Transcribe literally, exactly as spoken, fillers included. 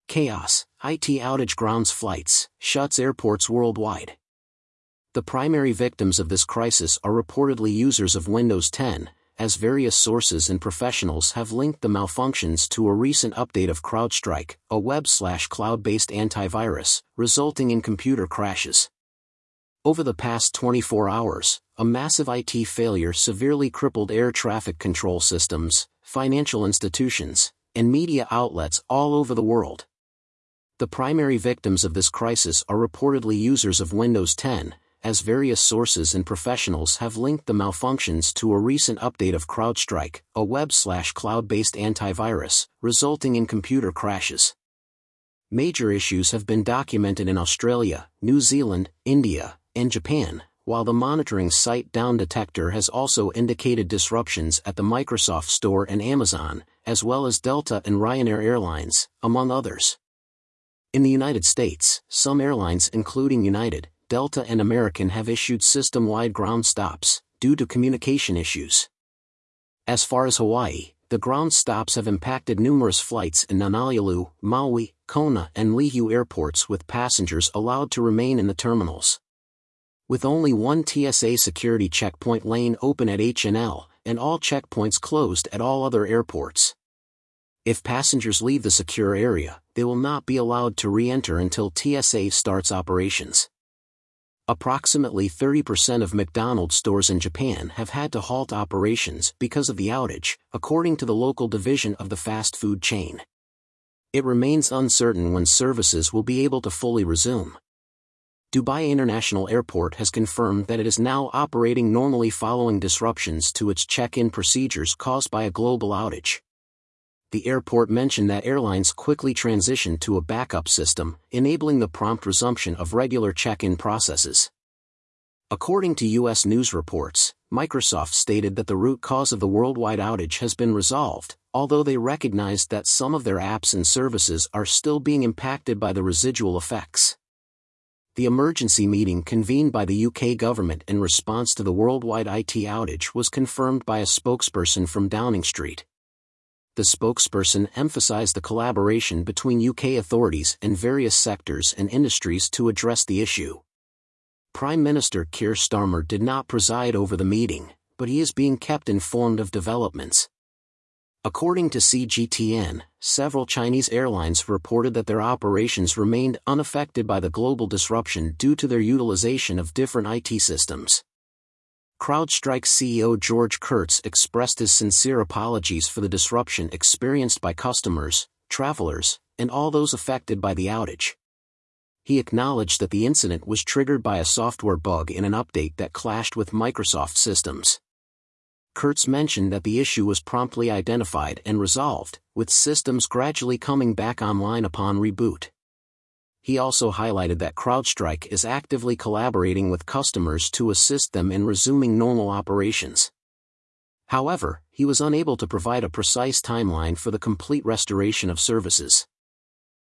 Chaos, I T outage grounds flights, shuts airports worldwide. The primary victims of this crisis are reportedly users of Windows ten, as various sources and professionals have linked the malfunctions to a recent update of CrowdStrike, a web-slash-cloud-based antivirus, resulting in computer crashes. Over the past twenty-four hours, a massive I T failure severely crippled air traffic control systems, financial institutions, and media outlets all over the world. The primary victims of this crisis are reportedly users of Windows ten, as various sources and professionals have linked the malfunctions to a recent update of CrowdStrike, a web-slash-cloud-based antivirus, resulting in computer crashes. Major issues have been documented in Australia, New Zealand, India, and Japan, while the monitoring site Down Detector has also indicated disruptions at the Microsoft Store and Amazon, as well as Delta and Ryanair Airlines, among others. In the United States, some airlines including United, Delta and American have issued system-wide ground stops, due to communication issues. As far as Hawaii, the ground stops have impacted numerous flights in Honolulu, Maui, Kona and Lihue airports with passengers allowed to remain in the terminals. With only one T S A security checkpoint lane open at H and L, and all checkpoints closed at all other airports. If passengers leave the secure area, they will not be allowed to re-enter until T S A starts operations. Approximately thirty percent of McDonald's stores in Japan have had to halt operations because of the outage, according to the local division of the fast food chain. It remains uncertain when services will be able to fully resume. Dubai International Airport has confirmed that it is now operating normally following disruptions to its check-in procedures caused by a global outage. The airport mentioned that airlines quickly transitioned to a backup system, enabling the prompt resumption of regular check-in processes. According to U S news reports, Microsoft stated that the root cause of the worldwide outage has been resolved, although they recognized that some of their apps and services are still being impacted by the residual effects. The emergency meeting convened by the U K government in response to the worldwide I T outage was confirmed by a spokesperson from Downing Street. The spokesperson emphasized the collaboration between U K authorities and various sectors and industries to address the issue. Prime Minister Keir Starmer did not preside over the meeting, but he is being kept informed of developments. According to C G T N, several Chinese airlines reported that their operations remained unaffected by the global disruption due to their utilization of different I T systems. CrowdStrike C E O George Kurtz expressed his sincere apologies for the disruption experienced by customers, travelers, and all those affected by the outage. He acknowledged that the incident was triggered by a software bug in an update that clashed with Microsoft systems. Kurtz mentioned that the issue was promptly identified and resolved, with systems gradually coming back online upon reboot. He also highlighted that CrowdStrike is actively collaborating with customers to assist them in resuming normal operations. However, he was unable to provide a precise timeline for the complete restoration of services.